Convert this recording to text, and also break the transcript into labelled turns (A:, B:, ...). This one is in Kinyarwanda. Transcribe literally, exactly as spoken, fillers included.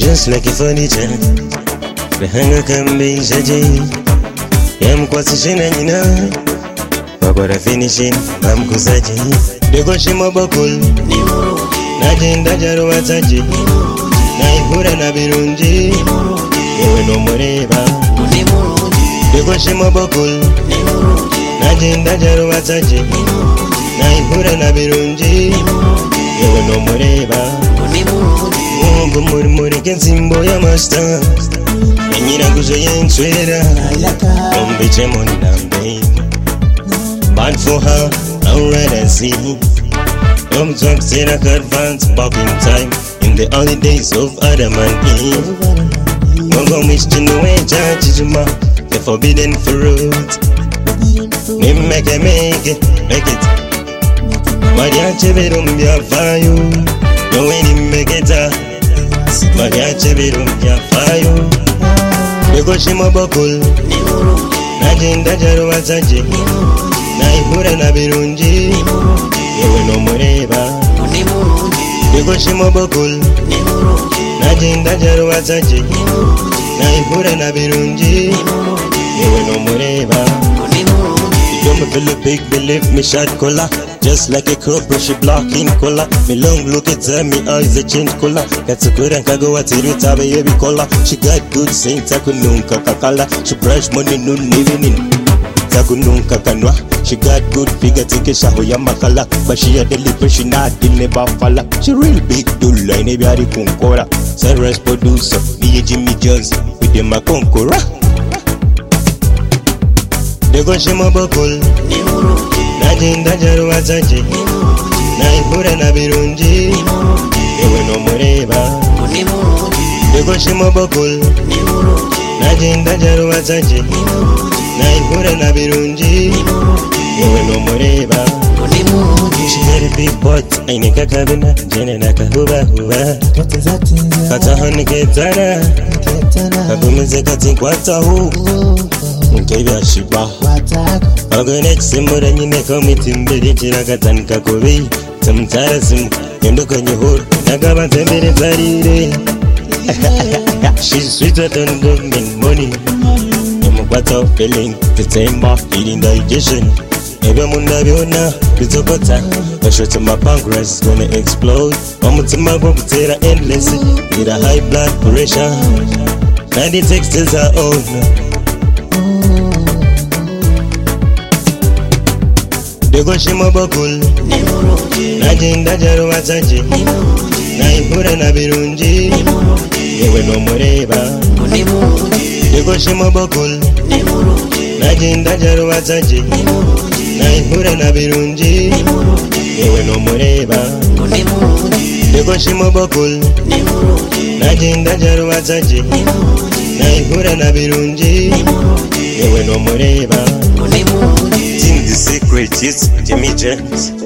A: just like a furniture. Behanga kambe jaji. Yam kwasi shina nyina. Bakora finishing bam kusaji. Dego shima bakul. Najinda jaro wataji. Naihura na birunji. Ewe no moreba. Dego shima bakul. Najinda jaro wataji. Naihura na birunji. Ewe no moreba. Mungu muri muri kensimbo ya master. Enyira kuzo yenswera. Ombiche mondambe. Bad for her, I'd rather see. Come talk said I could advance back in time. In the early days of Adam and Eve. Mungu mishti nuwe jaji juma. The forbidden fruit. Ni make it, make it, make it. Mariachi bedum ya fayo. No way ni make it. Mariachi bedum ya fayo. Dego shima bakul. Najinda jaro wataji. Naihura na birunji. Ewe no moreba. Dego shima bakul. Najinda jaro wataji. Naihura na birunji. Ewe no moreba. You don't feel a big believe me shot collar. Just like a cobra she blocking collar. Me long look at her, me eyes a change collar. That's a good and kago at it tabe yebi collar. She got good saints akununka kakala. She brush money nun living in takununka kanwa. She got good figure tike shaho ya makala. But she a deliver she not deliver falla. She real big dulla in a biari kunkora. Sunrise producer me a Jimmy Jones with them a konkora. Dego shima bakul. Najinda jaro wataji. Naihura na birunji. Ewe no moreba. Dego shima bakul. Najinda jaro wataji. Naihura na birunji. Ewe no moreba. She had a big butt. Aine kakabina. Jene na kahuba huba. Kata honi ketana. Kagumize kati kwata hu. Mkebi ashiba. Ogonek simura nyine komiti mbiri chirakatan kakobi. Tumtara simu yendo kwenye huru. Nagaba tembere tarire. She's sweeter than government money. Yumukwata feeling the temper eating digestion. Ebe munda biona bitokota. Pressure to my pancreas is gonna explode. Omutima gwo gutera endless. Need a high blood pressure. ninety textiles are own. Dego shima bakul. Najinda jaro wataji. Naihura na birunji. Ewe no moreba. Dego shima bakul. Najinda jaro wataji. Naihura na birunji. Ewe no moreba. Dego shima bakul. Najinda jaro wataji. Naihura na birunji. Ewe no moreba. The secret is Jimmy Jones.